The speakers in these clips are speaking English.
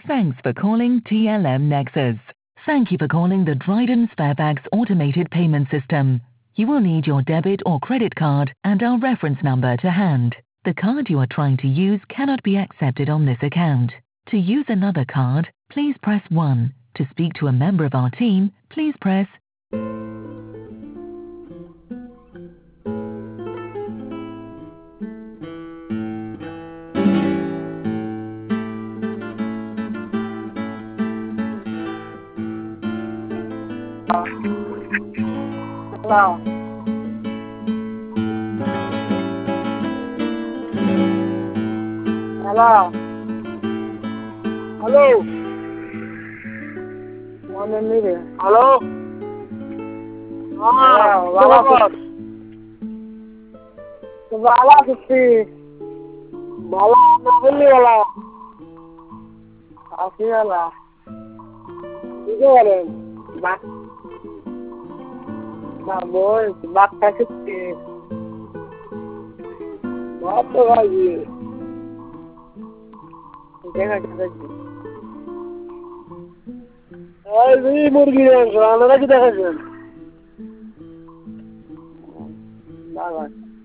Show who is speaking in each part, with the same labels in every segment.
Speaker 1: Thanks for calling TLM Nexus. Thank you for calling the Dryden Sparebags automated payment system. You will need your debit or credit card and our reference number to hand. The card you are trying to use cannot be accepted on this account. To use another card, please press 1. To speak to a member of our team, please press
Speaker 2: Hello. Hello. Hello. One minute. Hello. Hello. Bala kitti. Bala nabili wala. Asi wala. Ije wala. Ba. Ba boy. Ba kitti. Ba to gaji. Jega jega. Ay, मुर्गी खाना कितना खाते हैं? बाबा।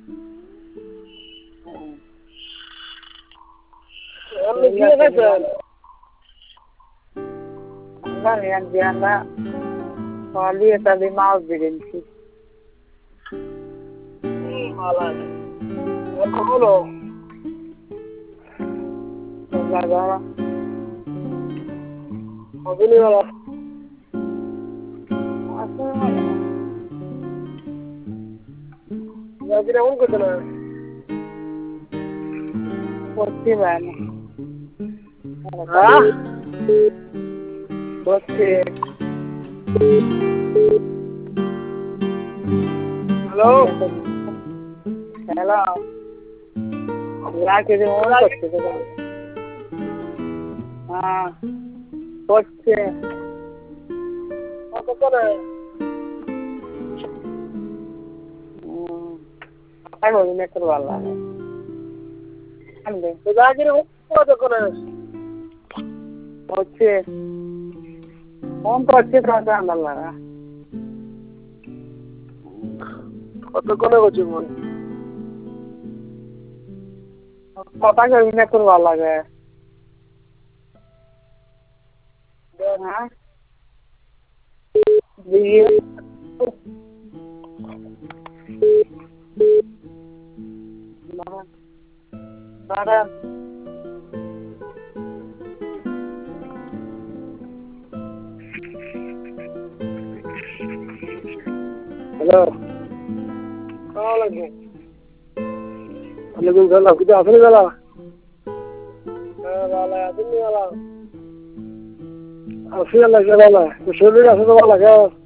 Speaker 2: हम किया खाते हैं? हम yang janda kali itu di mau berhenti. Malah. Apa dulu? Enggak. Apa ni malah? Lagi dah orang kata nak. Pasti mana? Ah? Pasti. Hello. Hello. Lagi dah orang kata nak. Ah. Pasti. Apa kata? Ano ini terwala. Ande. Lagi dah orang kata nak. Pasti. Om pasti terasa anda. Kata kone ko cuma. Kata ke ini terwala ke? Dah. Dia. Mana? Hello. Kau lagi? Lagi kalau kita apa ni kalau? Kalau apa ni kalau? Asyik lagi kalau. Mesti lagi apa kalau?